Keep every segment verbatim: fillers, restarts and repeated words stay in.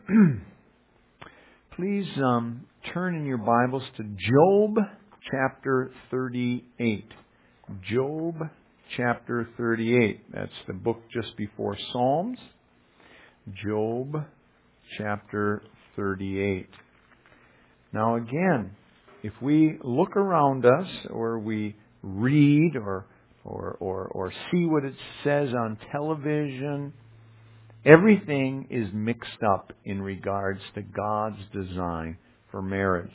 Please um, turn in your Bibles to Job chapter thirty-eight. Job chapter thirty-eight. That's the book just before Psalms. Job chapter thirty-eight. Now again, if we look around us or we read or or or, or see what it says on television, everything is mixed up in regards to God's design for marriage.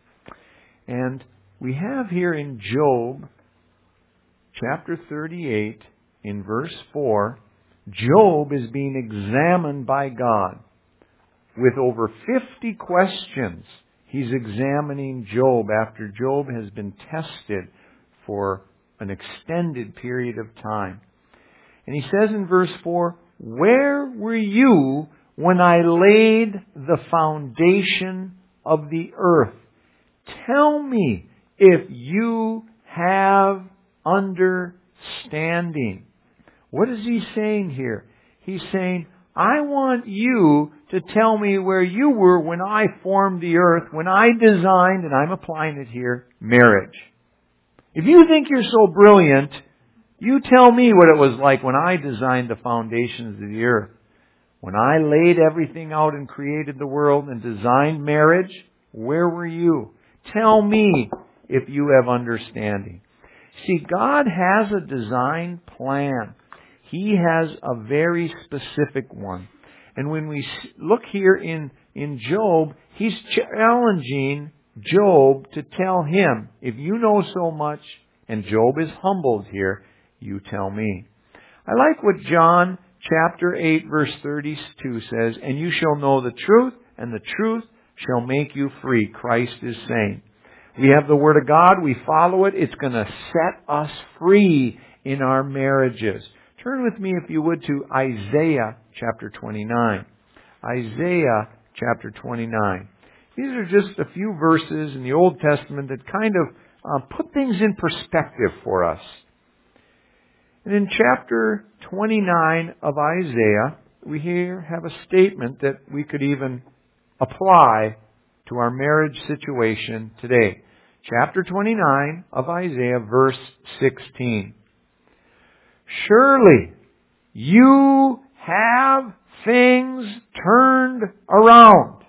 And we have here in Job chapter thirty-eight, in verse four, Job is being examined by God with over fifty questions. He's examining Job after Job has been tested for an extended period of time. And he says in verse four, "Where were you when I laid the foundation of the earth? Tell me if you have understanding." What is he saying here? He's saying, I want you to tell me where you were when I formed the earth, when I designed, and I'm applying it here, marriage. If you think you're so brilliant, you tell me what it was like when I designed the foundations of the earth. When I laid everything out and created the world and designed marriage, where were you? Tell me if you have understanding. See, God has a design plan. He has a very specific one. And when we look here in, in Job, He's challenging Job to tell him, if you know so much, and Job is humbled here, you tell me. I like what John chapter eight verse thirty-two says, "And you shall know the truth, and the truth shall make you free." Christ is saying. We have the Word of God, we follow it, it's going to set us free in our marriages. Turn with me, if you would, to Isaiah chapter twenty-nine. Isaiah chapter twenty-nine. These are just a few verses in the Old Testament that kind of uh, put things in perspective for us. And in chapter twenty-nine of Isaiah, we here have a statement that we could even apply to our marriage situation today. Chapter twenty-nine of Isaiah, verse sixteen. "Surely you have things turned around."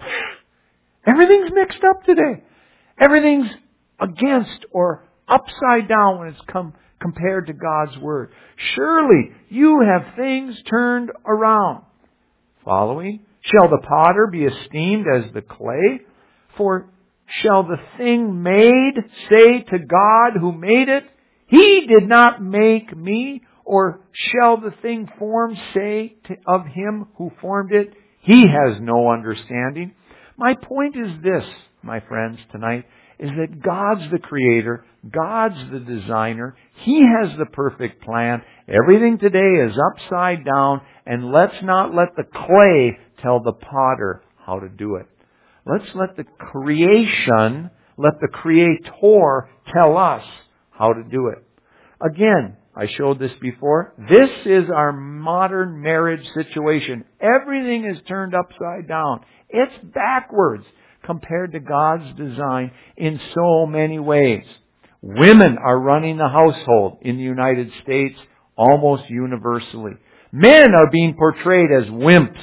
Everything's mixed up today. Everything's against or upside down when it's come compared to God's Word. "Surely you have things turned around." Following, "Shall the potter be esteemed as the clay? For shall the thing made say to God who made it, He did not make me? Or shall the thing formed say to, of Him who formed it, He has no understanding?" My point is this, my friends, tonight, is that God's the Creator, God's the Designer, He has the perfect plan. Everything today is upside down, and let's not let the clay tell the potter how to do it. Let's let the creation, let the Creator tell us how to do it. Again, I showed this before. This is our modern marriage situation. Everything is turned upside down. It's backwards compared to God's design in so many ways. Women are running the household in the United States almost universally. Men are being portrayed as wimps.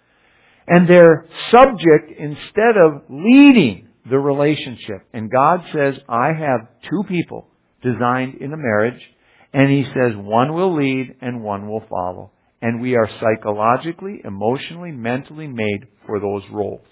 And they're subject instead of leading the relationship. And God says, I have two people designed in a marriage. And He says one will lead and one will follow. And we are psychologically, emotionally, mentally made for those roles.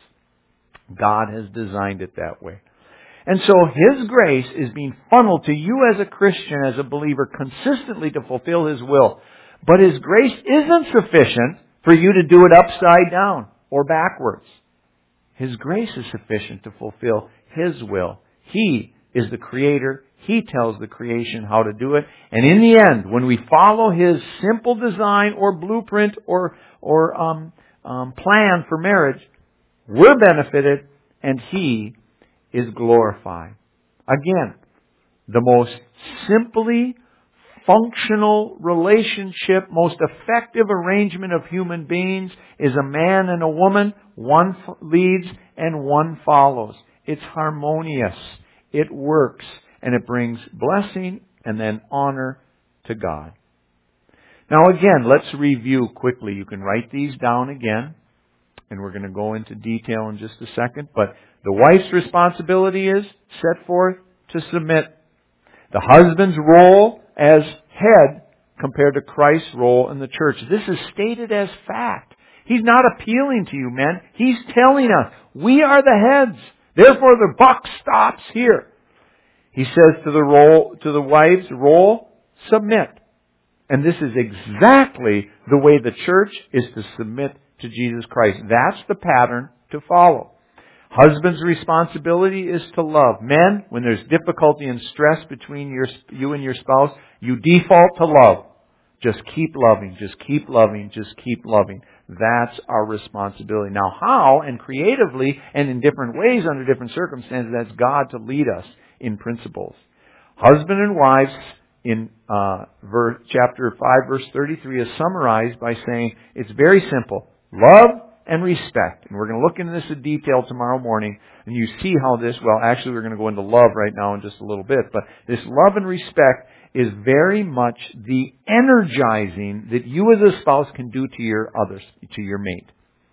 God has designed it that way. And so His grace is being funneled to you as a Christian, as a believer, consistently to fulfill His will. But His grace isn't sufficient for you to do it upside down or backwards. His grace is sufficient to fulfill His will. He is the Creator. He tells the creation how to do it. And in the end, when we follow His simple design or blueprint or, or um, um, plan for marriage, we're benefited and He is glorified. Again, the most simply functional relationship, most effective arrangement of human beings is a man and a woman. One f- leads and one follows. It's harmonious. It works. And it brings blessing and then honor to God. Now again, let's review quickly. You can write these down again. And we're going to go into detail in just a second. But the wife's responsibility is set forth to submit. The husband's role as head compared to Christ's role in the church. This is stated as fact. He's not appealing to you, men. He's telling us, we are the heads. Therefore the buck stops here. He says to the role, to the wife's role, submit. And this is exactly the way the church is to submit to Jesus Christ. That's the pattern to follow. Husband's responsibility is to love. Men, when there's difficulty and stress between your, you and your spouse, you default to love. Just keep loving, just keep loving, just keep loving. That's our responsibility. Now how, and creatively, and in different ways under different circumstances, that's God to lead us in principles. Husband and wives, in uh, verse, chapter five, verse thirty-three, is summarized by saying, it's very simple. Love and respect. And we're going to look into this in detail tomorrow morning. And you see how this, well, actually we're going to go into love right now in just a little bit. But this love and respect is very much the energizing that you as a spouse can do to your others, to your mate.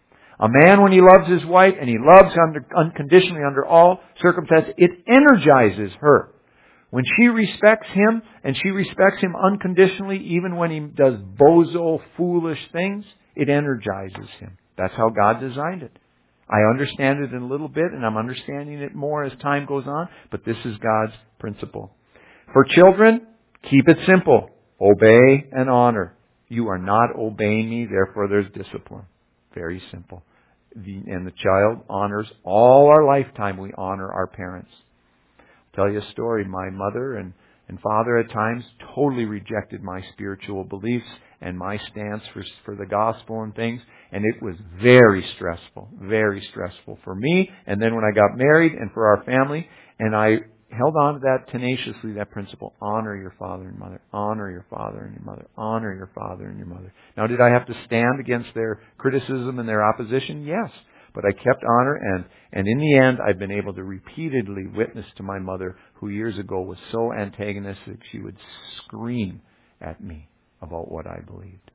A man, when he loves his wife, and he loves under, unconditionally under all circumstances, it energizes her. When she respects him, and she respects him unconditionally, even when he does bozo, foolish things, it energizes him. That's how God designed it. I understand it in a little bit, and I'm understanding it more as time goes on, but this is God's principle. For children, keep it simple. Obey and honor. You are not obeying me, therefore there's discipline. Very simple. The, and the child honors, all our lifetime we honor our parents. I'll tell you a story. My mother and, and father at times totally rejected my spiritual beliefs and my stance for, for the gospel and things. And it was very stressful, very stressful for me. And then when I got married and for our family, and I held on to that tenaciously, that principle. Honor your father and mother. Honor your father and your mother. Honor your father and your mother. Now, did I have to stand against their criticism and their opposition? Yes. But I kept honor, and, and in the end, I've been able to repeatedly witness to my mother, who years ago was so antagonistic, she would scream at me about what I believed.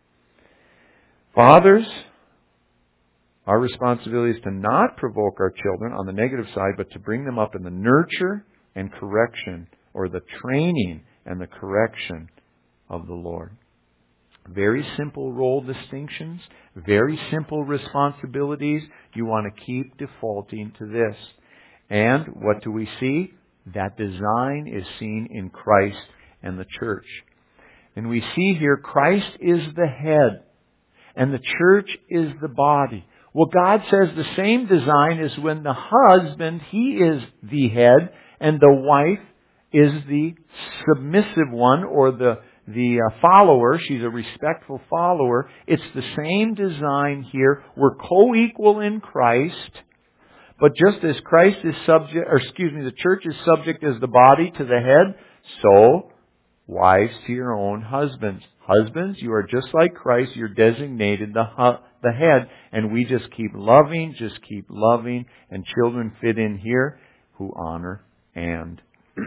Fathers, our responsibility is to not provoke our children on the negative side, but to bring them up in the nurture and correction, or the training and the correction of the Lord. Very simple role distinctions, very simple responsibilities. You want to keep defaulting to this. And what do we see? That design is seen in Christ and the church. And we see here Christ is the head, and the church is the body. Well, God says the same design is when the husband, he is the head, and the wife is the submissive one, or the, the uh, follower. She's a respectful follower. It's the same design here. We're co-equal in Christ. But just as Christ is subject, or excuse me, the church is subject as the body to the head, so wives to your own husbands. Husbands, you are just like Christ. You're designated the hu- the head. And we just keep loving, just keep loving. And children fit in here who honor and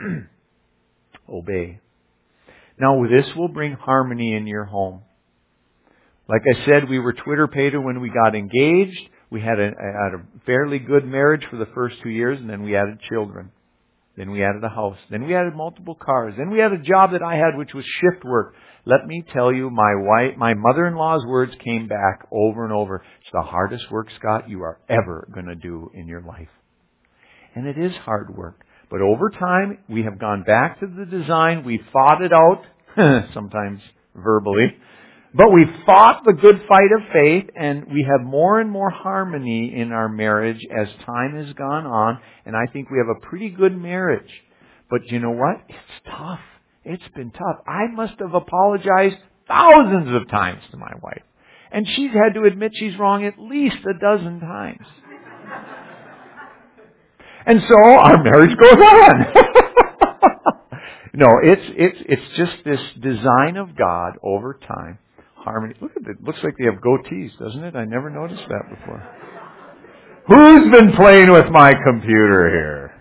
obey. Now this will bring harmony in your home. Like I said, we were Twitter-pated when we got engaged. We had a, had a fairly good marriage for the first two years, and then we added children. Then we added a house. Then we added multiple cars. Then we had a job that I had, which was shift work. Let me tell you, my wife, my mother-in-law's words came back over and over. It's the hardest work, Scott, you are ever going to do in your life. And it is hard work. But over time, we have gone back to the design. We fought it out, sometimes verbally. But we fought the good fight of faith, and we have more and more harmony in our marriage as time has gone on. And I think we have a pretty good marriage. But you know what? It's tough. It's been tough. I must have apologized thousands of times to my wife. And she's had to admit she's wrong at least a dozen times. And so our marriage goes on. No, it's it's it's just this design of God over time. Harmony. Look at it. Looks like they have goatees, doesn't it? I never noticed that before. Who's been playing with my computer here?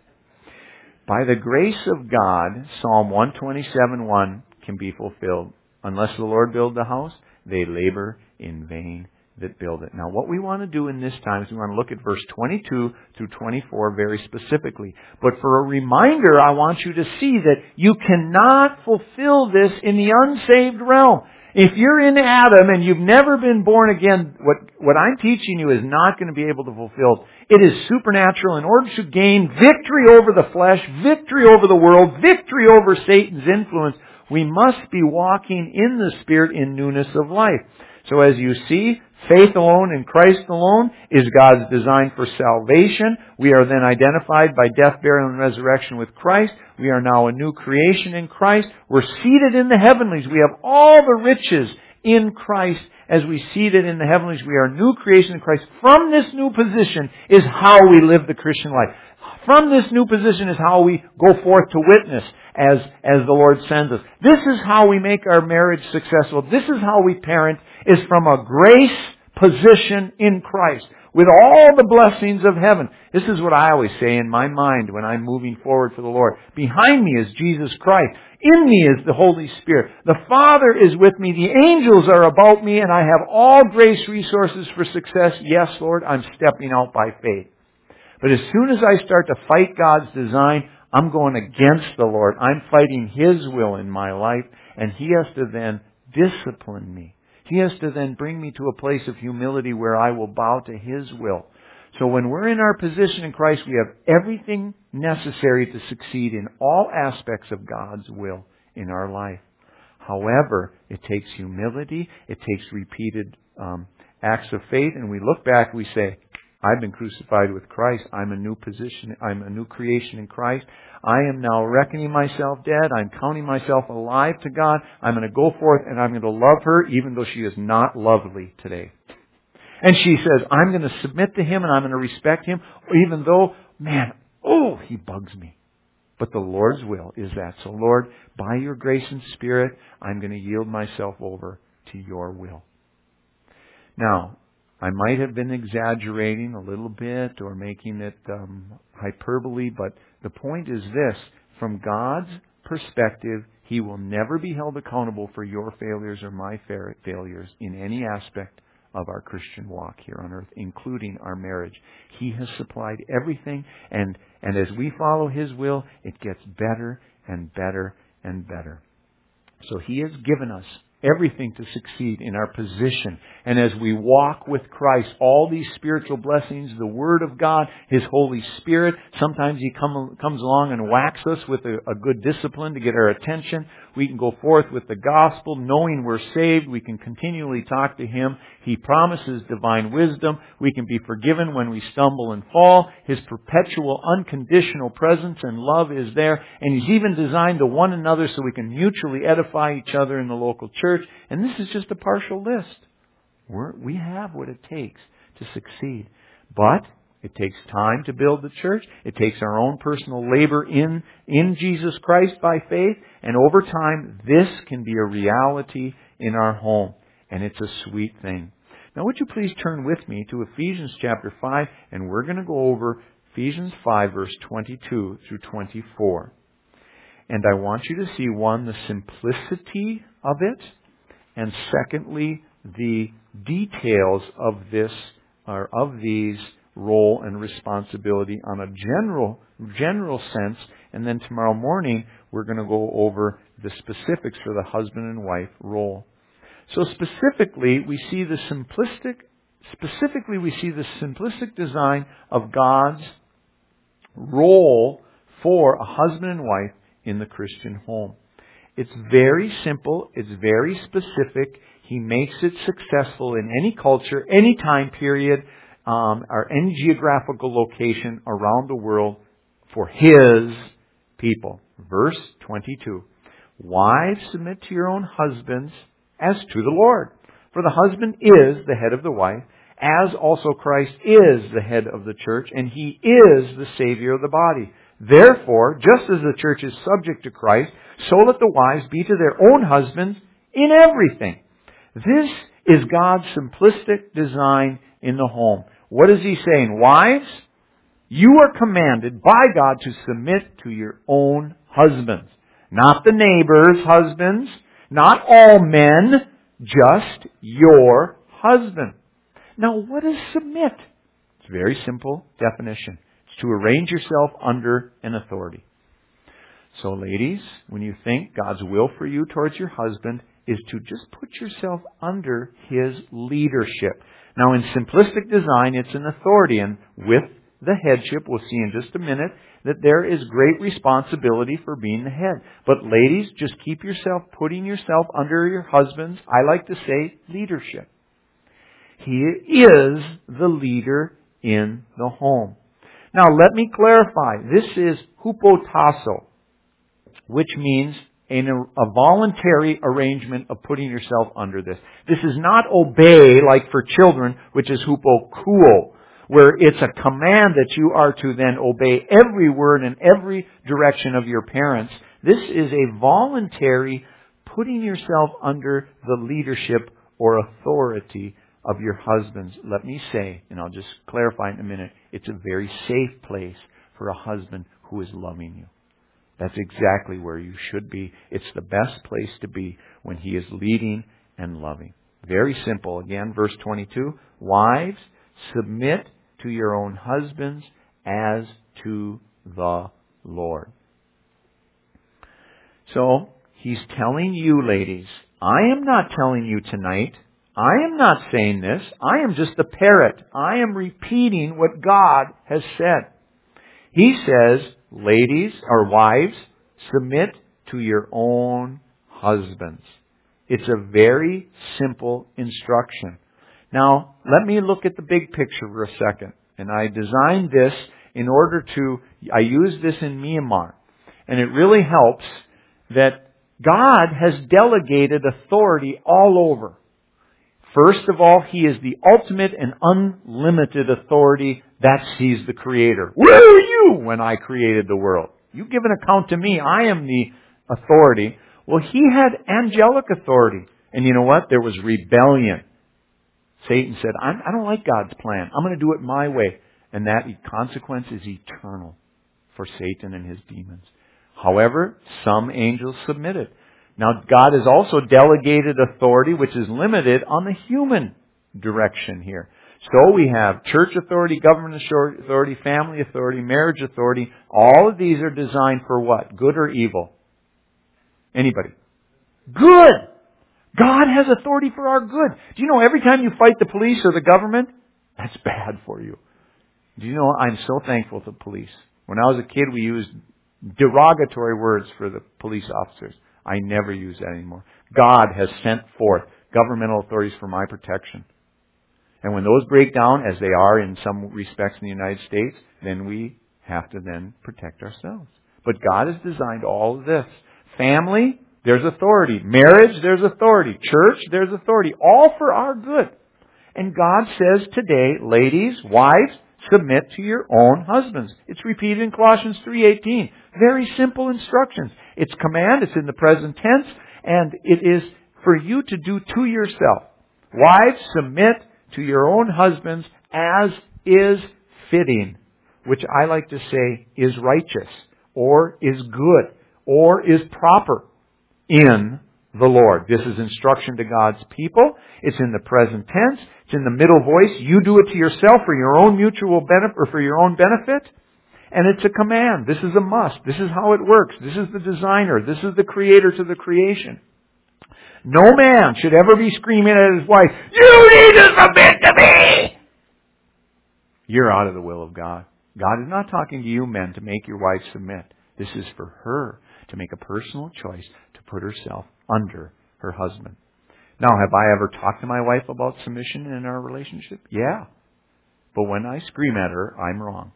By the grace of God, Psalm one twenty-seven one can be fulfilled. Unless the Lord build the house, they labor in vain that build it. Now, what we want to do in this time is we want to look at verse twenty-two through twenty-four very specifically. But for a reminder, I want you to see that you cannot fulfill this in the unsaved realm. If you're in Adam and you've never been born again, what, what I'm teaching you is not going to be able to fulfill. It is supernatural. In order to gain victory over the flesh, victory over the world, victory over Satan's influence, we must be walking in the Spirit in newness of life. So as you see, faith alone in Christ alone is God's design for salvation. We are then identified by death, burial, and resurrection with Christ. We are now a new creation in Christ. We're seated in the heavenlies. We have all the riches in Christ as we seated in the heavenlies. We are a new creation in Christ. From this new position is how we live the Christian life. From this new position is how we go forth to witness as, as the Lord sends us. This is how we make our marriage successful. This is how we parent, is from a grace position in Christ with all the blessings of heaven. This is what I always say in my mind when I'm moving forward for the Lord. Behind me is Jesus Christ. In me is the Holy Spirit. The Father is with me. The angels are about me, and I have all grace resources for success. Yes, Lord, I'm stepping out by faith. But as soon as I start to fight God's design, I'm going against the Lord. I'm fighting His will in my life, and He has to then discipline me. He has to then bring me to a place of humility where I will bow to His will. So when we're in our position in Christ, we have everything necessary to succeed in all aspects of God's will in our life. However, it takes humility. It takes repeated um, acts of faith. And we look back, we say, I've been crucified with Christ. I'm a new position. I'm a new creation in Christ. I am now reckoning myself dead. I'm counting myself alive to God. I'm going to go forth and I'm going to love her even though she is not lovely today. And she says, I'm going to submit to Him and I'm going to respect Him even though, man, oh, he bugs me. But the Lord's will is that. So Lord, by your grace and Spirit, I'm going to yield myself over to your will. Now, I might have been exaggerating a little bit or making it um, hyperbole, but the point is this. From God's perspective, He will never be held accountable for your failures or my fa- failures in any aspect of our Christian walk here on earth, including our marriage. He has supplied everything, and, and as we follow His will, it gets better and better and better. So He has given us everything to succeed in our position. And as we walk with Christ, all these spiritual blessings, the Word of God, His Holy Spirit, sometimes He come, comes along and whacks us with a, a good discipline to get our attention. We can go forth with the gospel, knowing we're saved. We can continually talk to Him. He promises divine wisdom. We can be forgiven when we stumble and fall. His perpetual, unconditional presence and love is there. And He's even designed the one another so we can mutually edify each other in the local church. And this is just a partial list. We're, we have what it takes to succeed. But it takes time to build the church. It takes our own personal labor in, in Jesus Christ by faith. And over time, this can be a reality in our home. And it's a sweet thing. Now, would you please turn with me to Ephesians chapter five, and we're going to go over Ephesians five, verse twenty-two through twenty-four. And I want you to see, one, the simplicity of it, and secondly, the details of this, or of these role and responsibility on a general, general sense. And then tomorrow morning, we're going to go over the specifics for the husband and wife role. So specifically, we see the simplistic, specifically we see the simplistic design of God's role for a husband and wife in the Christian home. It's very simple. It's very specific. He makes it successful in any culture, any time period, um, or any geographical location around the world for His people. Verse twenty-two. Wives, submit to your own husbands as to the Lord. For the husband is the head of the wife, as also Christ is the head of the church, and He is the Savior of the body. Therefore, just as the church is subject to Christ, so let the wives be to their own husbands in everything. This is God's simplistic design in the home. What is He saying? Wives, you are commanded by God to submit to your own husbands. Not the neighbor's husbands, not all men, just your husband. Now, what is submit? It's a very simple definition. It's to arrange yourself under an authority. So, ladies, when you think God's will for you towards your husband is to just put yourself under his leadership. Now, in simplistic design, it's an authority, and with the headship, we'll see in just a minute, that there is great responsibility for being the head. But ladies, just keep yourself, putting yourself under your husband's, I like to say, leadership. He is the leader in the home. Now, let me clarify. This is hupotasso, which means a, a voluntary arrangement of putting yourself under this. This is not obey like for children, which is hupokuo, where it's a command that you are to then obey every word and every direction of your parents. This is a voluntary putting yourself under the leadership or authority of your husbands. Let me say, and I'll just clarify in a minute, it's a very safe place for a husband who is loving you. That's exactly where you should be. It's the best place to be when he is leading and loving. Very simple. Again, verse twenty-two. Wives, submit to your own husbands as to the Lord. So, he's telling you, ladies, I am not telling you tonight. I am not saying this. I am just a parrot. I am repeating what God has said. He says, ladies or wives, submit to your own husbands. It's a very simple instruction. Now, let me look at the big picture for a second. And I designed this in order to, I used this in Myanmar. And it really helps that God has delegated authority all over. First of all, He is the ultimate and unlimited authority. That's He's the Creator. Where were you when I created the world? You give an account to me. I am the authority. Well, He had angelic authority. And you know what? There was rebellion. Satan said, I don't like God's plan. I'm going to do it my way. And that consequence is eternal for Satan and his demons. However, some angels submitted. Now, God has also delegated authority, which is limited on the human direction here. So we have church authority, government authority, family authority, marriage authority. All of these are designed for what? Good or evil? Anybody? Good! God has authority for our good. Do you know every time you fight the police or the government, that's bad for you? Do you know, I'm so thankful to the police. When I was a kid, we used derogatory words for the police officers. I never use that anymore. God has sent forth governmental authorities for my protection. And when those break down, as they are in some respects in the United States, then we have to then protect ourselves. But God has designed all of this. Family, there's authority. Marriage, there's authority. Church, there's authority. All for our good. And God says today, ladies, wives, submit to your own husbands. It's repeated in Colossians three eighteen. Very simple instructions. It's command, it's in the present tense, and it is for you to do to yourself. Wives, submit to your own husbands as is fitting, which I like to say is righteous, or is good, or is proper in the Lord. This is instruction to God's people. It's in the present tense. It's in the middle voice. You do it to yourself for your own mutual benefit or for your own benefit. And it's a command. This is a must. This is how it works. This is the designer. This is the creator to the creation. No man should ever be screaming at his wife, you need to submit to me! You're out of the will of God. God is not talking to you men to make your wife submit. This is for her to make a personal choice to put herself under her husband. Now, have I ever talked to my wife about submission in our relationship? Yeah. But when I scream at her, I'm wrong.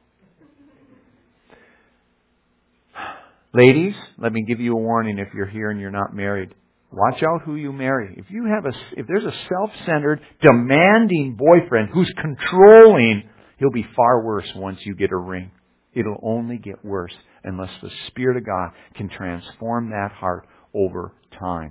Ladies, let me give you a warning if you're here and you're not married. Watch out who you marry. If you have a, if there's a self-centered, demanding boyfriend who's controlling, he'll be far worse once you get a ring. It'll only get worse unless the Spirit of God can transform that heart over time.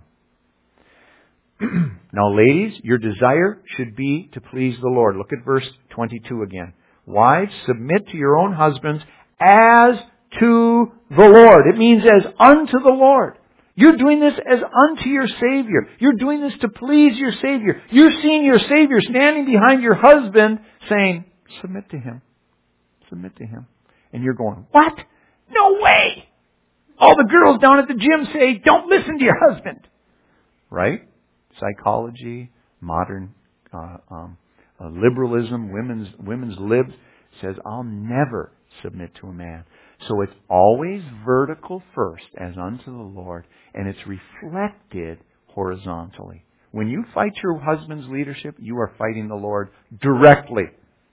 Now, ladies, your desire should be to please the Lord. Look at verse twenty-two again. Wives, submit to your own husbands as to the Lord. It means as unto the Lord. You're doing this as unto your Savior. You're doing this to please your Savior. You're seeing your Savior standing behind your husband saying, submit to Him. Submit to Him. And you're going, what? No way! All the girls down at the gym say, don't listen to your husband. Right? Psychology, modern uh, um, uh, liberalism, women's women's libs says, I'll never submit to a man. So it's always vertical first, as unto the Lord, and it's reflected horizontally. When you fight your husband's leadership, you are fighting the Lord directly.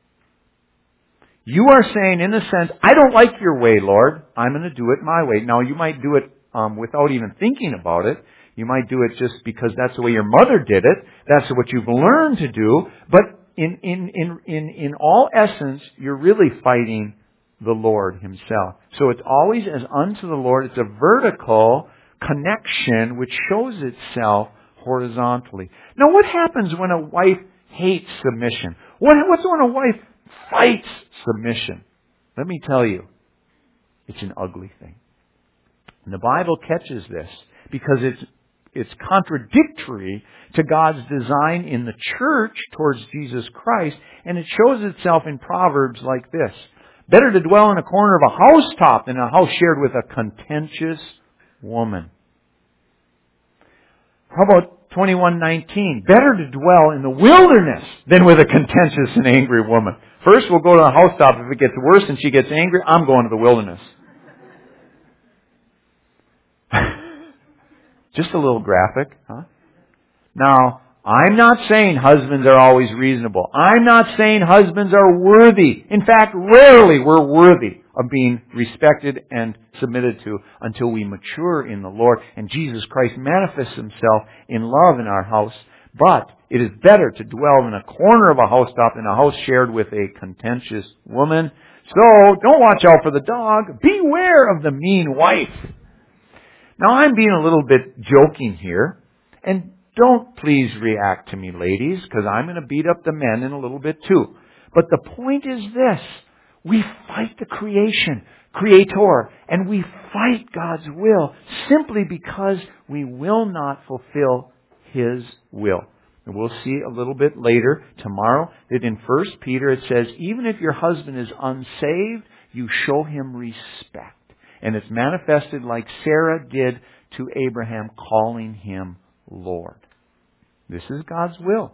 You are saying, in a sense, I don't like your way, Lord. I'm going to do it my way. Now, you might do it um, without even thinking about it. You might do it just because that's the way your mother did it. That's what you've learned to do. But in in in in, in all essence, you're really fighting the Lord Himself. So it's always as unto the Lord. It's a vertical connection which shows itself horizontally. Now, what happens when a wife hates submission? What what's when a wife fights submission? Let me tell you, it's an ugly thing. And the Bible catches this because it's it's contradictory to God's design in the church towards Jesus Christ, and it shows itself in Proverbs like this. Better to dwell in a corner of a housetop than a house shared with a contentious woman. How about twenty-one nineteen? Better to dwell in the wilderness than with a contentious and angry woman. First we'll go to the housetop. If it gets worse and she gets angry, I'm going to the wilderness. Just a little graphic, huh? Now, I'm not saying husbands are always reasonable. I'm not saying husbands are worthy. In fact, rarely we're worthy of being respected and submitted to until we mature in the Lord and Jesus Christ manifests Himself in love in our house. But it is better to dwell in a corner of a housetop than a house shared with a contentious woman. So, don't watch out for the dog. Beware of the mean wife. Now, I'm being a little bit joking here, and don't please react to me, ladies, because I'm going to beat up the men in a little bit too. But the point is this. We fight the creation, Creator, and we fight God's will simply because we will not fulfill His will. And we'll see a little bit later, tomorrow, that in First Peter it says, even if your husband is unsaved, you show him respect. And it's manifested like Sarah did to Abraham, calling him Lord. This is God's will.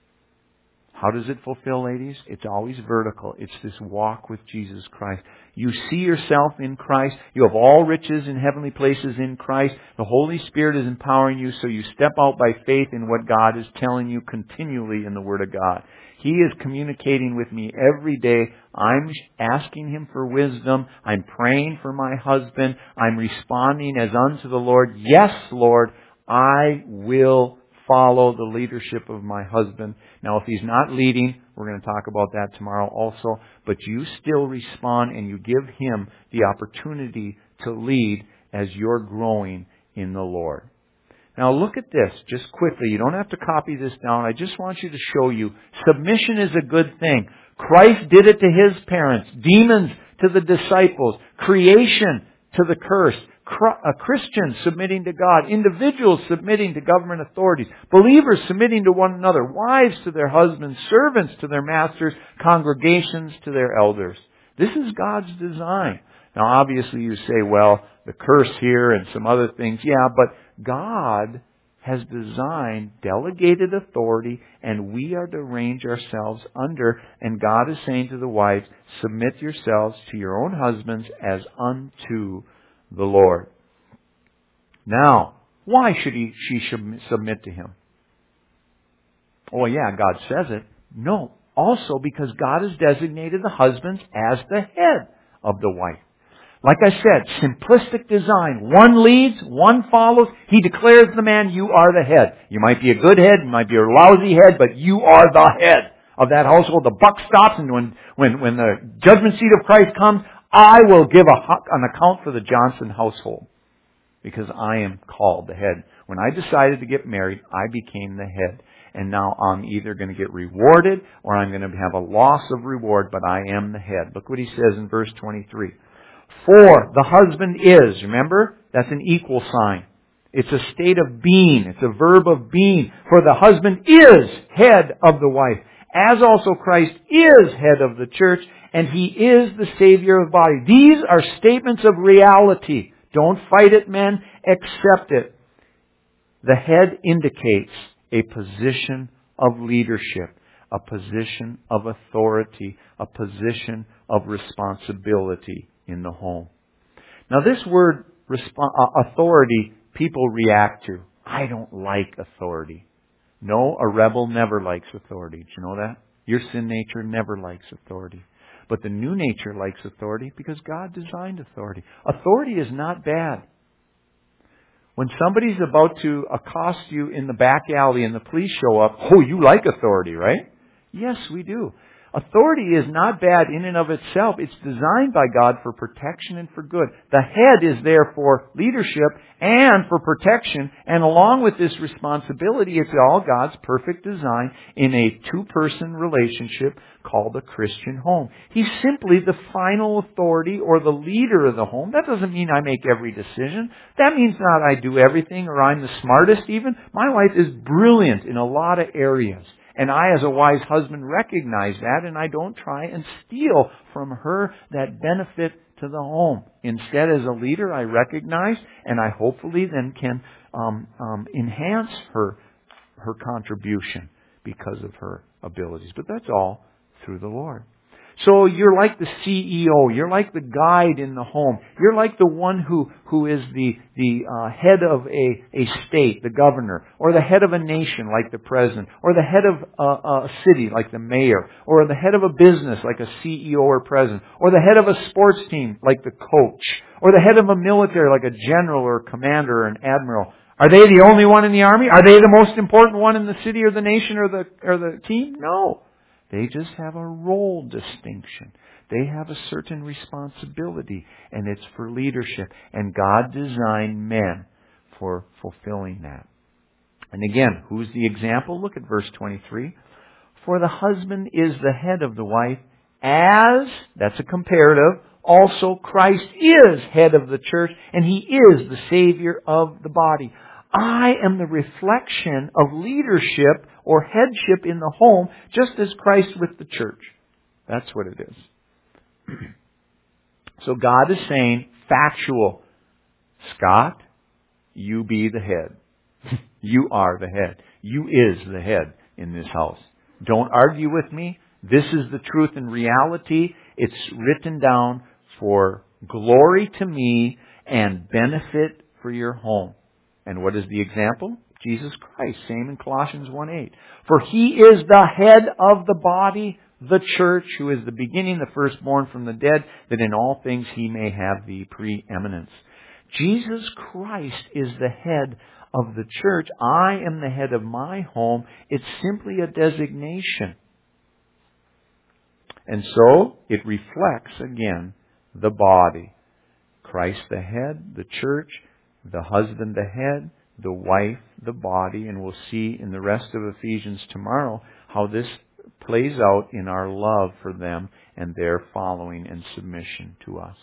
How does it fulfill, ladies? It's always vertical. It's this walk with Jesus Christ. You see yourself in Christ. You have all riches in heavenly places in Christ. The Holy Spirit is empowering you, so you step out by faith in what God is telling you continually in the Word of God. He is communicating with me every day. I'm asking Him for wisdom. I'm praying for my husband. I'm responding as unto the Lord. Yes, Lord, I will follow the leadership of my husband. Now, if he's not leading, we're going to talk about that tomorrow also. But you still respond and you give him the opportunity to lead as you're growing in the Lord. Now look at this just quickly. You don't have to copy this down. I just want you to show you submission is a good thing. Christ did it to His parents. Demons to the disciples. Creation to the cursed. Christians submitting to God. Individuals submitting to government authorities. Believers submitting to one another. Wives to their husbands. Servants to their masters. Congregations to their elders. This is God's design. Now obviously you say, well, the curse here and some other things. Yeah, but God has designed delegated authority and we are to arrange ourselves under. And God is saying to the wives, submit yourselves to your own husbands as unto the Lord. Now, why should he, she should submit to Him? Oh yeah, God says it. No, also because God has designated the husbands as the head of the wife. Like I said, simplistic design. One leads, one follows. He declares the man, you are the head. You might be a good head, you might be a lousy head, but you are the head of that household. The buck stops, and when, when, when the judgment seat of Christ comes, I will give a, an account for the Johnson household because I am called the head. When I decided to get married, I became the head. And now I'm either going to get rewarded or I'm going to have a loss of reward, but I am the head. Look what he says in verse twenty-three. For the husband is, remember, that's an equal sign. It's a state of being. It's a verb of being. For the husband is head of the wife, as also Christ is head of the church, and He is the Savior of the body. These are statements of reality. Don't fight it, men. Accept it. The head indicates a position of leadership, a position of authority, a position of responsibility in the home. Now this word resp- authority, people react to. I don't like authority. No, a rebel never likes authority. Do you know that? Your sin nature never likes authority. But the new nature likes authority because God designed authority. Authority is not bad. When somebody's about to accost you in the back alley and the police show up, oh, you like authority, right? Yes, we do. Authority is not bad in and of itself. It's designed by God for protection and for good. The head is there for leadership and for protection. And along with this responsibility, it's all God's perfect design in a two-person relationship called a Christian home. He's simply the final authority or the leader of the home. That doesn't mean I make every decision. That means not I do everything or I'm the smartest even. My wife is brilliant in a lot of areas. And I, as a wise husband, recognize that, and I don't try and steal from her that benefit to the home. Instead, as a leader, I recognize, and I hopefully then can um, um, enhance her her contribution because of her abilities. But that's all through the Lord. So you're like the C E O. You're like the guide in the home. You're like the one who, who is the, the uh, head of a, a state, the governor, or the head of a nation like the president, or the head of a, a city like the mayor, or the head of a business like a C E O or president, or the head of a sports team like the coach, or the head of a military like a general or commander or an admiral. Are they the only one in the army? Are they the most important one in the city or the nation or the or the team? No. They just have a role distinction. They have a certain responsibility, and it's for leadership. And God designed men for fulfilling that. And again, who's the example? Look at verse twenty-three. For the husband is the head of the wife, as, that's a comparative, also Christ is head of the church, and He is the Savior of the body. I am the reflection of leadership or headship in the home, just as Christ with the church. That's what it is. So God is saying, factual, Scott, you be the head. You are the head. You is the head in this house. Don't argue with me. This is the truth and reality. It's written down for glory to me and benefit for your home. And what is the example? Jesus Christ. Same in Colossians one eight. For He is the head of the body, the church, who is the beginning, the firstborn from the dead, that in all things He may have the preeminence. Jesus Christ is the head of the church. I am the head of my home. It's simply a designation. And so, it reflects, again, the body. Christ the head, the church, the husband the head, the wife the body, and we'll see in the rest of Ephesians tomorrow how this plays out in our love for them and their following and submission to us.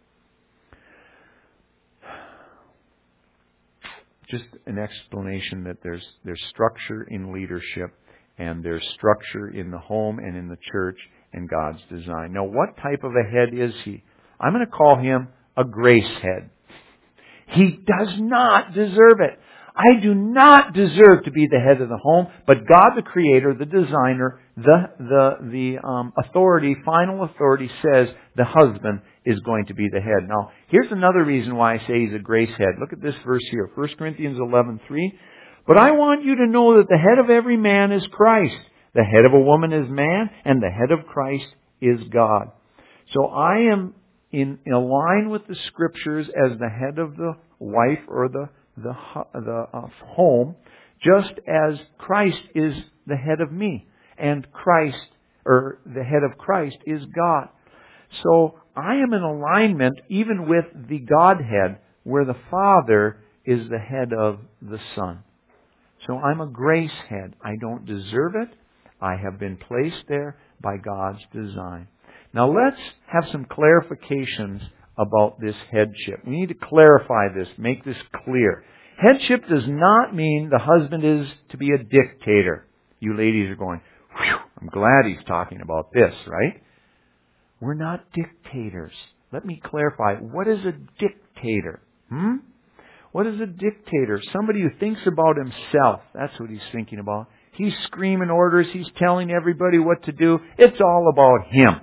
Just an explanation that there's there's structure in leadership and there's structure in the home and in the church and God's design. Now, what type of a head is He? I'm going to call Him a grace head. He does not deserve it. I do not deserve to be the head of the home, but God the Creator, the designer, the the the um, authority, final authority says the husband is going to be the head. Now, here's another reason why I say he's a grace head. Look at this verse here, First Corinthians eleven three. But I want you to know that the head of every man is Christ. The head of a woman is man, and the head of Christ is God. So I am in, in line with the Scriptures as the head of the wife or the the the uh, home, just as Christ is the head of me, and Christ or the head of Christ is God. So I am in alignment even with the Godhead, where the Father is the head of the Son. So I'm a grace head. I don't deserve it. I have been placed there by God's design. Now let's have some clarifications about this headship. We need to clarify this, make this clear. Headship does not mean the husband is to be a dictator. You ladies are going, whew, I'm glad he's talking about this, right? We're not dictators. Let me clarify. What is a dictator? Hmm? What is a dictator? Somebody who thinks about himself. That's what he's thinking about. He's screaming orders. He's telling everybody what to do. It's all about him.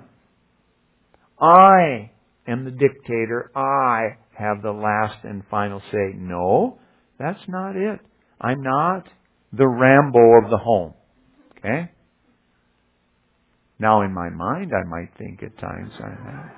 I am the dictator. I have the last and final say. No, that's not it. I'm not the Rambo of the home. Okay? Now in my mind I might think at times I am.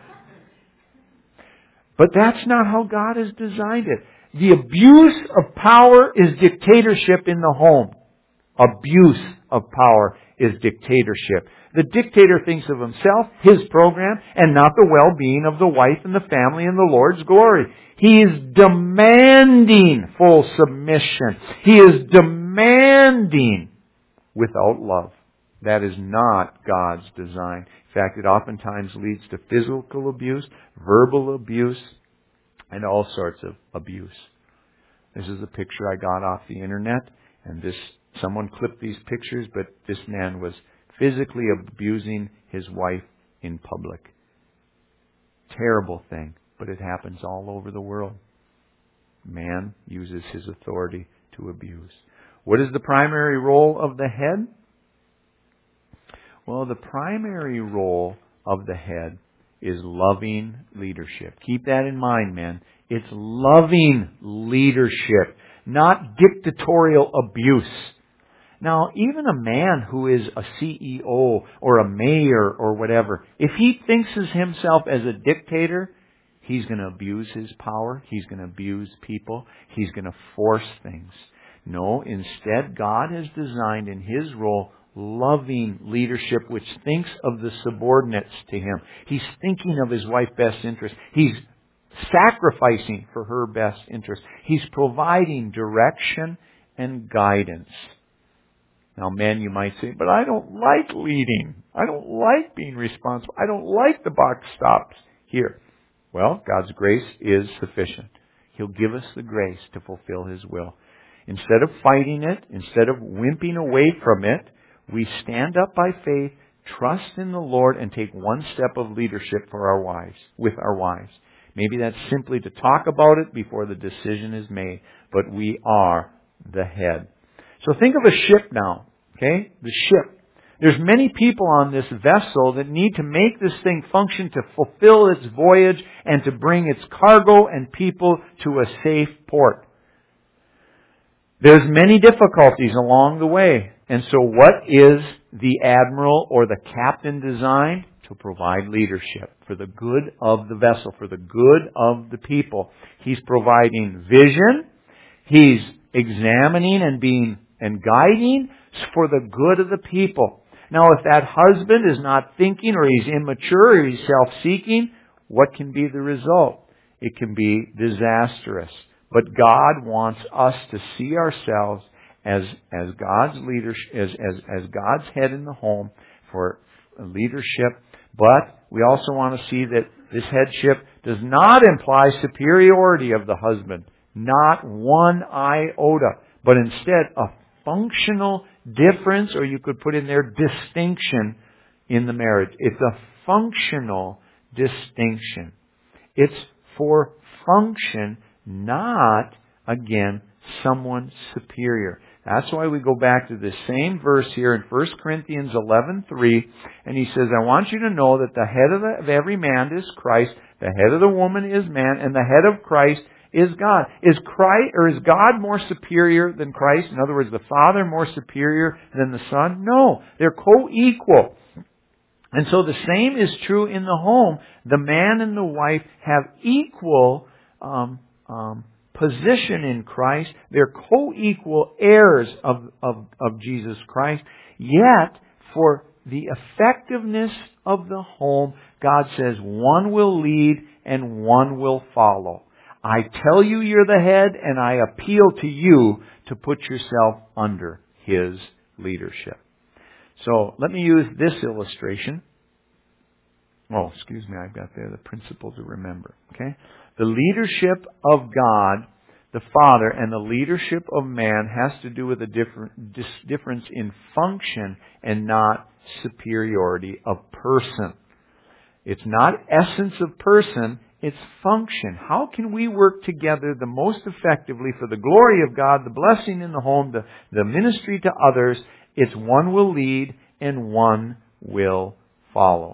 But that's not how God has designed it. The abuse of power is dictatorship in the home. Abuse of power is dictatorship. The dictator thinks of himself, his program, and not the well-being of the wife and the family and the Lord's glory. He is demanding full submission. He is demanding without love. That is not God's design. In fact, it oftentimes leads to physical abuse, verbal abuse, and all sorts of abuse. This is a picture I got off the internet, and this someone clipped these pictures, but this man was physically abusing his wife in public. Terrible thing, but it happens all over the world. Man uses his authority to abuse. What is the primary role of the head? Well, the primary role of the head is loving leadership. Keep that in mind, man. It's loving leadership, not dictatorial abuse. Now, even a man who is a C E O or a mayor or whatever, if he thinks of himself as a dictator, he's going to abuse his power. He's going to abuse people. He's going to force things. No, instead, God has designed in His role loving leadership which thinks of the subordinates to him. He's thinking of his wife's best interest. He's sacrificing for her best interest. He's providing direction and guidance. Now, men, you might say, but I don't like leading. I don't like being responsible. I don't like the box stops here. Well, God's grace is sufficient. He'll give us the grace to fulfill His will. Instead of fighting it, instead of wimping away from it, we stand up by faith, trust in the Lord, and take one step of leadership for our wives, with our wives. Maybe that's simply to talk about it before the decision is made, but we are the head. So think of a ship now, okay? The ship. There's many people on this vessel that need to make this thing function to fulfill its voyage and to bring its cargo and people to a safe port. There's many difficulties along the way. And so what is the admiral or the captain designed? To provide leadership for the good of the vessel, for the good of the people. He's providing vision. He's examining and being and guiding for the good of the people. Now, if that husband is not thinking, or he's immature, or he's self-seeking, what can be the result? It can be disastrous. But God wants us to see ourselves as as God's leadership, as, as as God's head in the home for leadership. But we also want to see that this headship does not imply superiority of the husband, not one iota, but instead a functional difference, or you could put in there distinction in the marriage. It's a functional distinction. It's for function, not, again, someone superior. That's why we go back to this same verse here in First Corinthians eleven three, and he says, I want you to know that the head of, the, of every man is Christ, the head of the woman is man, and the head of Christ is God. Is Christ, or is God more superior than Christ? In other words, the Father more superior than the Son? No, they're co-equal. And so the same is true in the home. The man and the wife have equal um, um, position in Christ. They're co-equal heirs of, of, of Jesus Christ. Yet, for the effectiveness of the home, God says one will lead and one will follow. I tell you you're the head, and I appeal to you to put yourself under His leadership. So let me use this illustration. Oh, excuse me, I've got there the principle to remember. Okay? The leadership of God, the Father, and the leadership of man has to do with a different, dis, difference in function and not superiority of person. It's not essence of person, it's function. How can we work together the most effectively for the glory of God, the blessing in the home, the, the ministry to others? It's one will lead and one will follow.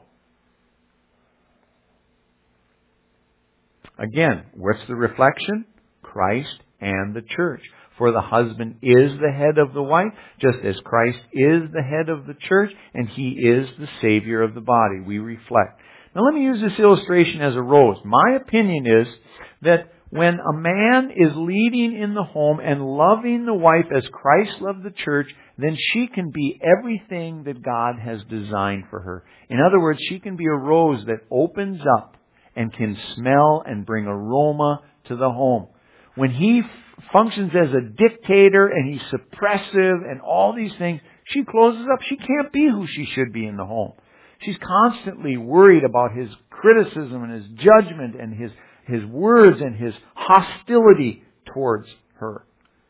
Again, what's the reflection? Christ and the church. For the husband is the head of the wife, just as Christ is the head of the church, and He is the Savior of the body. We reflect. Now let me use this illustration as a rose. My opinion is that when a man is leading in the home and loving the wife as Christ loved the church, then she can be everything that God has designed for her. In other words, she can be a rose that opens up and can smell and bring aroma to the home. When he f- functions as a dictator and he's suppressive and all these things, she closes up. She can't be who she should be in the home. She's constantly worried about his criticism and his judgment and his, his words and his hostility towards her.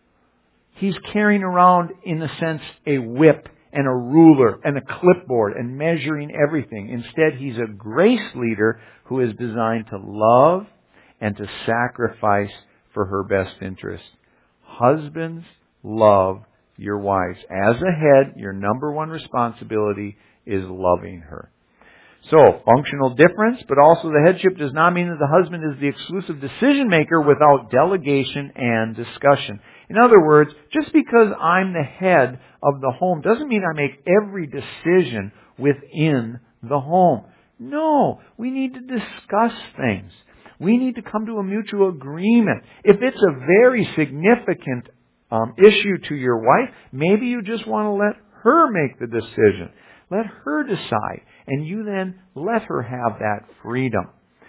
He's carrying around, in a sense, a whip and a ruler and a clipboard and measuring everything. Instead, he's a grace leader who is designed to love and to sacrifice for her best interest. Husbands, love your wives. As a head, your number one responsibility is loving her. So, functional difference, but also the headship does not mean that the husband is the exclusive decision maker without delegation and discussion. In other words, just because I'm the head of the home doesn't mean I make every decision within the home. No, we need to discuss things. We need to come to a mutual agreement. If it's a very significant um, issue to your wife, maybe you just want to let her make the decision. Let her decide. And you then let her have that freedom.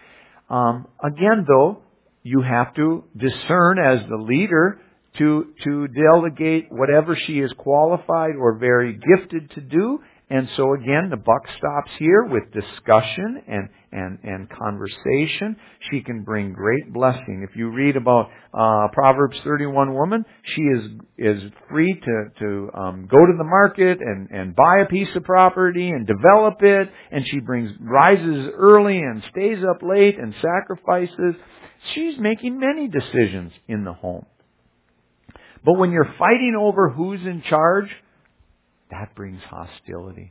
Um, again, though, you have to discern as the leader to, to delegate whatever she is qualified or very gifted to do. And so again, the buck stops here with discussion and, and, and conversation. She can bring great blessing. If you read about uh, Proverbs thirty-one woman, she is is free to, to um, go to the market and, and buy a piece of property and develop it. And she brings rises early and stays up late and sacrifices. She's making many decisions in the home. But when you're fighting over who's in charge, that brings hostility.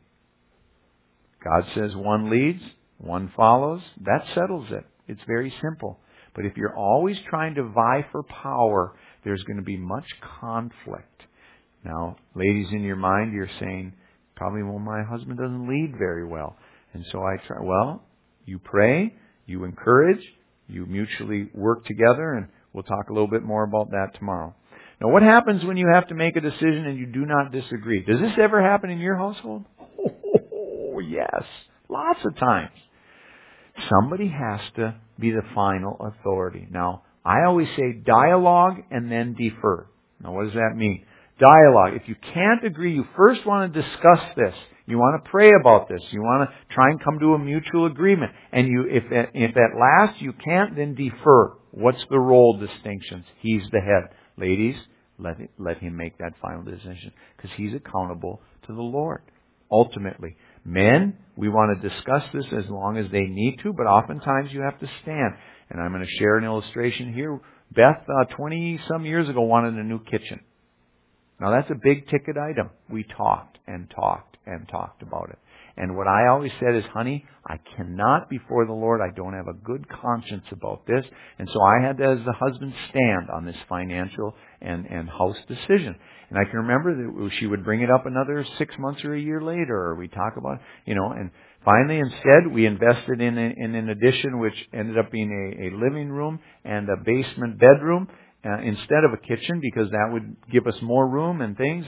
God says one leads, one follows. That settles it. It's very simple. But if you're always trying to vie for power, there's going to be much conflict. Now, ladies, in your mind, you're saying, probably, well, my husband doesn't lead very well. And so I try, well, you pray, you encourage, you mutually work together, and we'll talk a little bit more about that tomorrow. Now, what happens when you have to make a decision and you do not disagree? Does this ever happen in your household? Oh, yes. Lots of times. Somebody has to be the final authority. Now, I always say dialogue and then defer. Now, what does that mean? Dialogue. If you can't agree, you first want to discuss this. You want to pray about this. You want to try and come to a mutual agreement. And you, if at, if at last you can't, then defer. What's the role distinctions? He's the head. Ladies, let it, let him make that final decision because he's accountable to the Lord. Ultimately, men, we want to discuss this as long as they need to, but oftentimes you have to stand. And I'm going to share an illustration here. Beth, uh, twenty some years ago, wanted a new kitchen. Now that's a big ticket item. We talked and talked and talked about it. And what I always said is, honey, I cannot before the Lord, I don't have a good conscience about this. And so I had to, as the husband, stand on this financial and, and house decision. And I can remember that she would bring it up another six months or a year later, or we talk about, you know, and finally instead we invested in, a, in an addition which ended up being a, a living room and a basement bedroom uh, instead of a kitchen because that would give us more room and things. And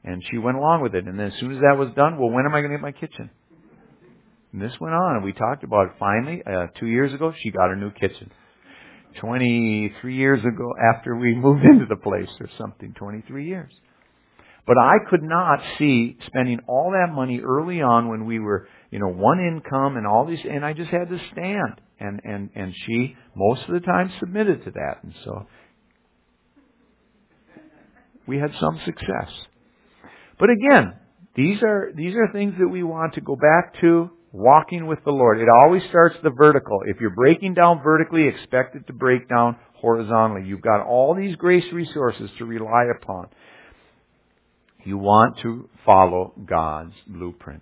And she went along with it. And then as soon as that was done, well, when am I going to get my kitchen? And this went on, and we talked about it. Finally, uh, two years ago, she got her new kitchen. twenty-three years ago, after we moved into the place or something, twenty-three years. But I could not see spending all that money early on when we were, you know, one income and all these, and I just had to stand. And, and, and she, most of the time, submitted to that. And so, we had some success. But again, these are, these are things that we want to go back to, walking with the Lord. It always starts the vertical. If you're breaking down vertically, expect it to break down horizontally. You've got all these grace resources to rely upon. You want to follow God's blueprint.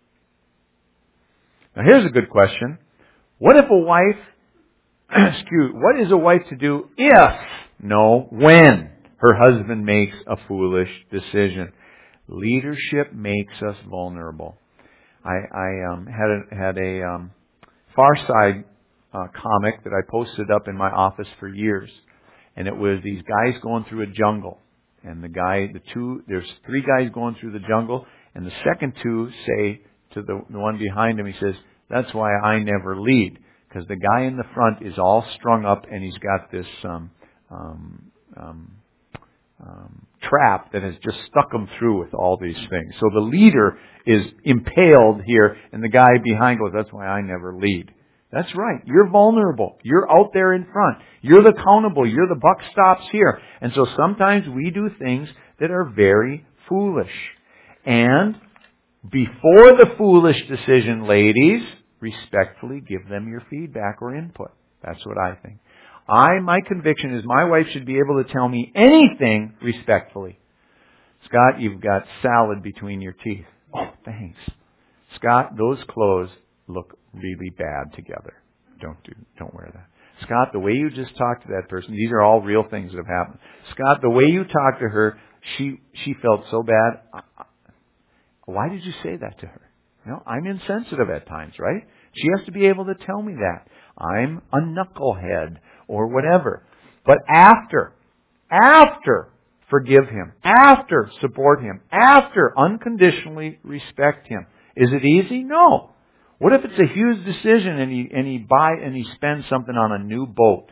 Now here's a good question. What if a wife, excuse, what is a wife to do if, no, when her husband makes a foolish decision? Leadership makes us vulnerable. I, I um, had a, had a um, Far Side uh, comic that I posted up in my office for years. And it was these guys going through a jungle. And the guy, the two, there's three guys going through the jungle, and the second two say to the, the one behind him, he says, that's why I never lead. Because the guy in the front is all strung up, and he's got this um, um, um, um, trap that has just stuck him through with all these things. So the leader is impaled here, and the guy behind goes, that's why I never lead. That's right. You're vulnerable. You're out there in front. You're the accountable. You're the buck stops here. And so sometimes we do things that are very foolish. And before the foolish decision, ladies, respectfully give them your feedback or input. That's what I think. I, my conviction is my wife should be able to tell me anything respectfully. Scott, you've got salad between your teeth. Oh, thanks. Scott, those clothes look really bad together. Don't do, don't wear that. Scott, the way you just talked to that person, these are all real things that have happened. Scott, the way you talked to her, she, she felt so bad. Why did you say that to her? You know, I'm insensitive at times, right? She has to be able to tell me that. I'm a knucklehead or whatever. But after, after forgive him, after support him, after unconditionally respect him. Is it easy? No. What if it's a huge decision and he and he buy and he spends something on a new boat?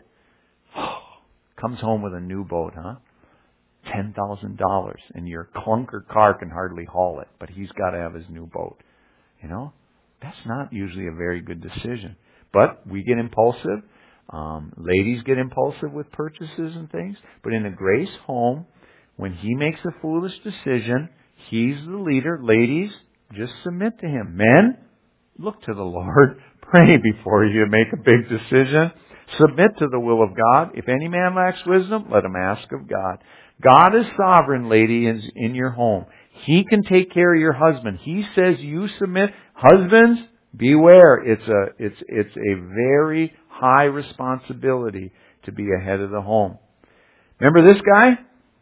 Comes home with a new boat, huh? Ten thousand dollars, and your clunker car can hardly haul it, but he's got to have his new boat. You know, that's not usually a very good decision. But we get impulsive. Um, ladies get impulsive with purchases and things. But in a grace home, when he makes a foolish decision, he's the leader. Ladies, just submit to him. Men, look to the Lord. Pray before you make a big decision. Submit to the will of God. If any man lacks wisdom, let him ask of God. God is sovereign, lady, in, in your home. He can take care of your husband. He says you submit. Husbands, beware. It's a, it's, it's a very high responsibility to be ahead of the home. Remember this guy?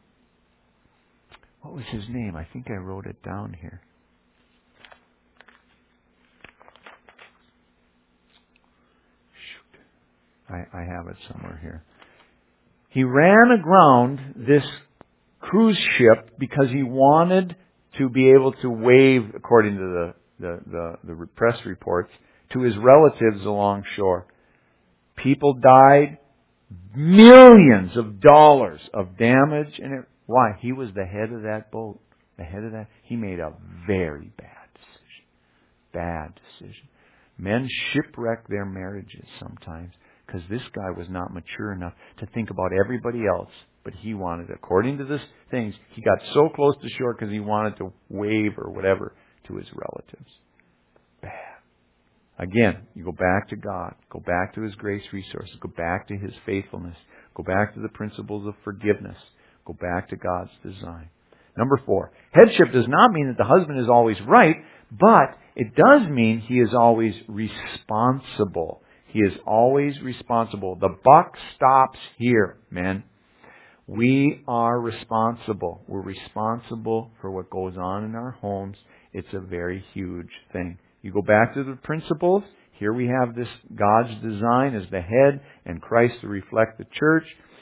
What was his name? I think I wrote it down here. I, I have it somewhere here. He ran aground this cruise ship because he wanted to be able to wave, according to the, the, the, the press reports, to his relatives along shore. People died, millions of dollars of damage. And it, why? He was the head of that boat. The head of that. He made a very bad decision. Bad decision. Men shipwreck their marriages sometimes because this guy was not mature enough to think about everybody else. But he wanted, according to this things, he got so close to shore because he wanted to wave or whatever to his relatives. Bad. Again, you go back to God. Go back to His grace resources. Go back to His faithfulness. Go back to the principles of forgiveness. Go back to God's design. Number four, headship does not mean that the husband is always right, but it does mean he is always responsible. He is always responsible. The buck stops here, men. We are responsible. We're responsible for what goes on in our homes. It's a very huge thing. You go back to the principles. Here we have this God's design as the head and Christ to reflect the church.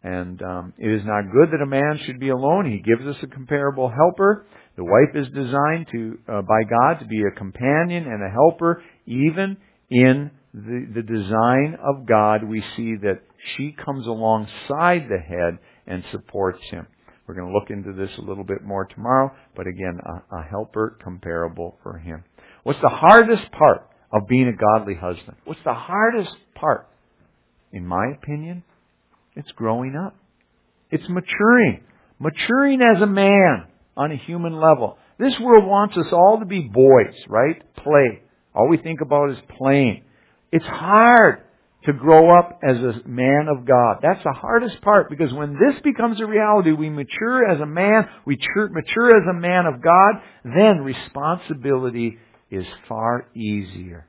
And um, it is not good that a man should be alone. He gives us a comparable helper. The wife is designed to uh, by God to be a companion and a helper. Even in the, the design of God, we see that she comes alongside the head and supports him. We're going to look into this a little bit more tomorrow, but again, a, a helper comparable for him. What's the hardest part of being a godly husband? What's the hardest part? In my opinion, it's growing up. It's maturing. Maturing as a man on a human level. This world wants us all to be boys, right? Play. All we think about is playing. It's hard to grow up as a man of God. That's the hardest part, because when this becomes a reality, we mature as a man, we mature as a man of God, then responsibility is far easier.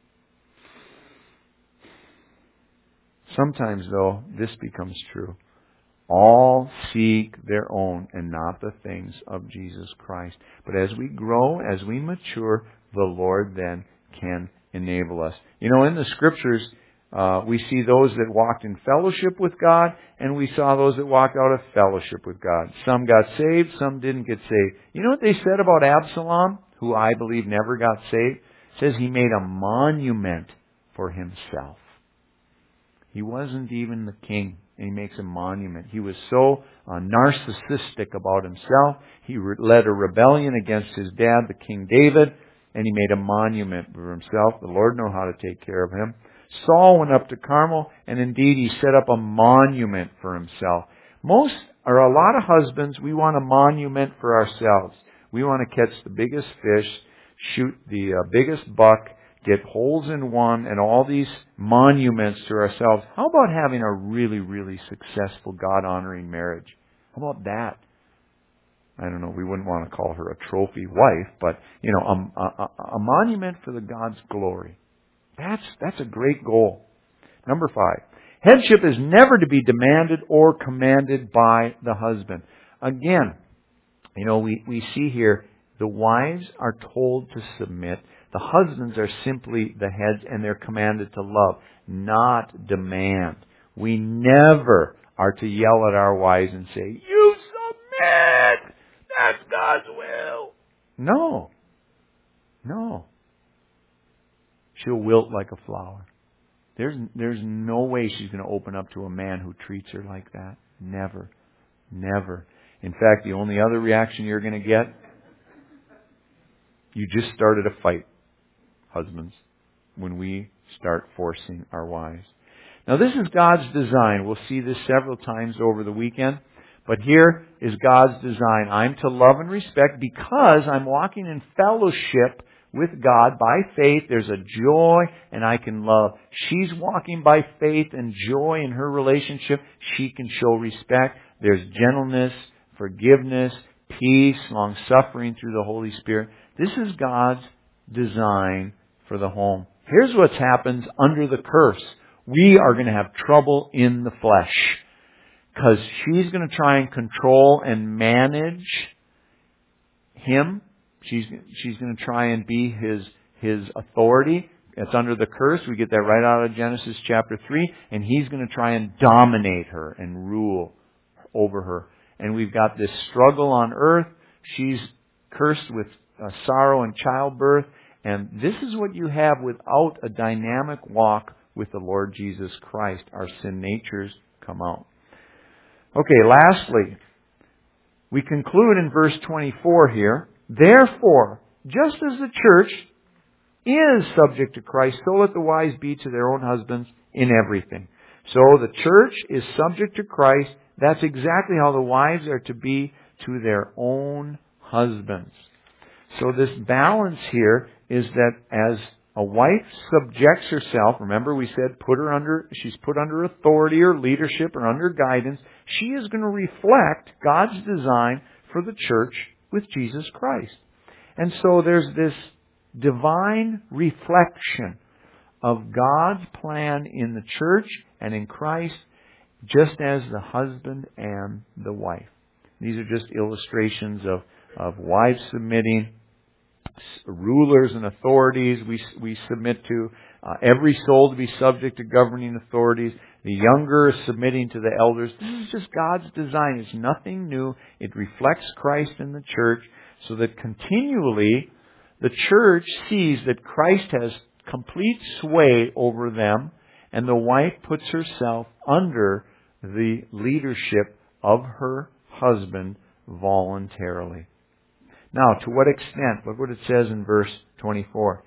Sometimes, though, this becomes true. All seek their own and not the things of Jesus Christ. But as we grow, as we mature, the Lord then can enable us. You know, in the Scriptures, uh, we see those that walked in fellowship with God, and we saw those that walked out of fellowship with God. Some got saved, some didn't get saved. You know what they said about Absalom, who I believe never got saved? It says he made a monument for himself. He wasn't even the king, and he makes a monument. He was so uh, narcissistic about himself. He re- led a rebellion against his dad, the King David, and he made a monument for himself. The Lord knew how to take care of him. Saul went up to Carmel, and indeed he set up a monument for himself. Most, or a lot of husbands, we want a monument for ourselves. We want to catch the biggest fish, shoot the uh, biggest buck, get holes in one, and all these monuments to ourselves. How about having a really, really successful, God-honoring marriage? How about that? I don't know, we wouldn't want to call her a trophy wife, but, you know, a, a, a monument for the God's glory. That's, that's a great goal. Number five, headship is never to be demanded or commanded by the husband. Again, you know, we, we see here the wives are told to submit. The husbands are simply the heads, and they're commanded to love, not demand. We never are to yell at our wives and say, "You submit! That's God's will!" No. No. She'll wilt like a flower. There's, there's no way she's going to open up to a man who treats her like that. Never. Never. In fact, the only other reaction you're going to get, you just started a fight, husbands, when we start forcing our wives. Now, this is God's design. We'll see this several times over the weekend. But here is God's design. I'm to love and respect because I'm walking in fellowship with God by faith. There's a joy, and I can love. She's walking by faith and joy in her relationship. She can show respect. There's gentleness, forgiveness, peace, long-suffering through the Holy Spirit. This is God's design for the home. Here's what happens under the curse. We are going to have trouble in the flesh because she's going to try and control and manage him. She's, she's going to try and be his, his authority. It's under the curse. We get that right out of Genesis chapter three. And he's going to try and dominate her and rule over her. And we've got this struggle on earth. She's cursed with uh, sorrow and childbirth. And this is what you have without a dynamic walk with the Lord Jesus Christ. Our sin natures come out. Okay, lastly, we conclude in verse twenty-four here. Therefore, just as the church is subject to Christ, so let the wives be to their own husbands in everything. So the church is subject to Christ. That's exactly how the wives are to be to their own husbands. So this balance here is that as a wife subjects herself, remember we said put her under, she's put under authority or leadership or under guidance, she is going to reflect God's design for the church with Jesus Christ. And so there's this divine reflection of God's plan in the church and in Christ, just as the husband and the wife. These are just illustrations of, of wives submitting rulers and authorities we we submit to. Uh, every soul to be subject to governing authorities. The younger submitting to the elders. This is just God's design. It's nothing new. It reflects Christ in the church so that continually the church sees that Christ has complete sway over them, and the wife puts herself under the leadership of her husband voluntarily. Now, to what extent? Look what it says in verse twenty-four.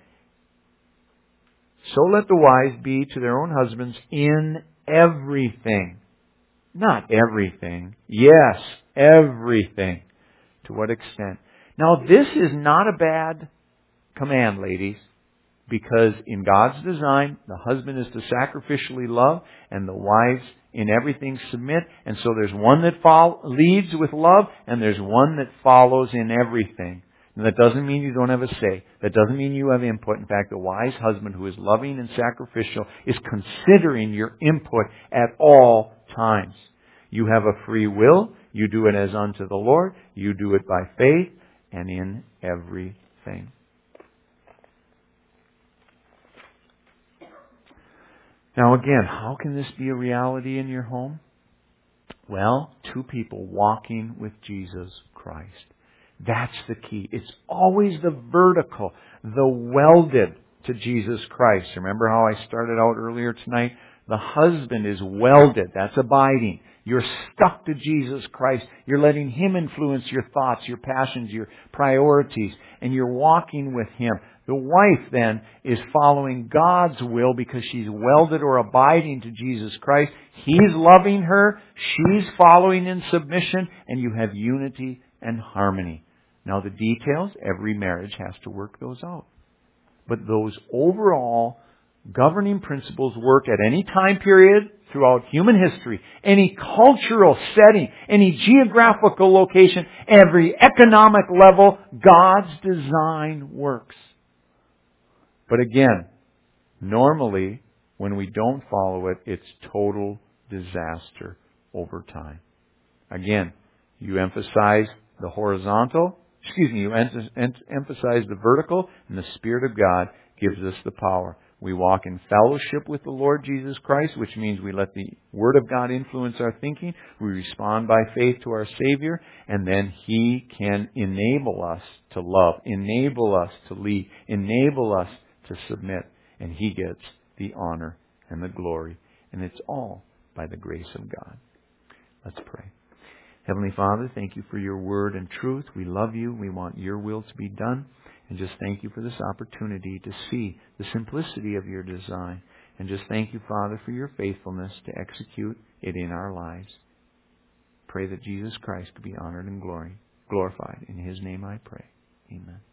So let the wives be to their own husbands in everything. Not everything. Yes, everything. To what extent? Now, this is not a bad command, ladies, because in God's design, the husband is to sacrificially love and the wives in everything submit. And so there's one that follow, leads with love and there's one that follows in everything. And that doesn't mean you don't have a say. That doesn't mean you have input. In fact, the wise husband who is loving and sacrificial is considering your input at all times. You have a free will. You do it as unto the Lord. You do it by faith and in everything. Now again, how can this be a reality in your home? Well, two people walking with Jesus Christ. That's the key. It's always the vertical, the welded to Jesus Christ. Remember how I started out earlier tonight? The husband is welded. That's abiding. You're stuck to Jesus Christ. You're letting Him influence your thoughts, your passions, your priorities, and you're walking with Him. The wife then is following God's will because she's welded or abiding to Jesus Christ. He's loving her. She's following in submission, and you have unity and harmony. Now the details, every marriage has to work those out. But those overall governing principles work at any time period throughout human history, any cultural setting, any geographical location, every economic level. God's design works. But again, normally when we don't follow it, it's total disaster over time. Again, you emphasize the horizontal, excuse me, you em- em- emphasize the vertical, and the Spirit of God gives us the power. We walk in fellowship with the Lord Jesus Christ, which means we let the Word of God influence our thinking. We respond by faith to our Savior, and then He can enable us to love, enable us to lead, enable us to submit, and He gets the honor and the glory. And it's all by the grace of God. Let's pray. Heavenly Father, thank you for your word and truth. We love you. We want your will to be done. And just thank you for this opportunity to see the simplicity of your design. And just thank you, Father, for your faithfulness to execute it in our lives. Pray that Jesus Christ could be honored and glory, glorified. In His name I pray. Amen.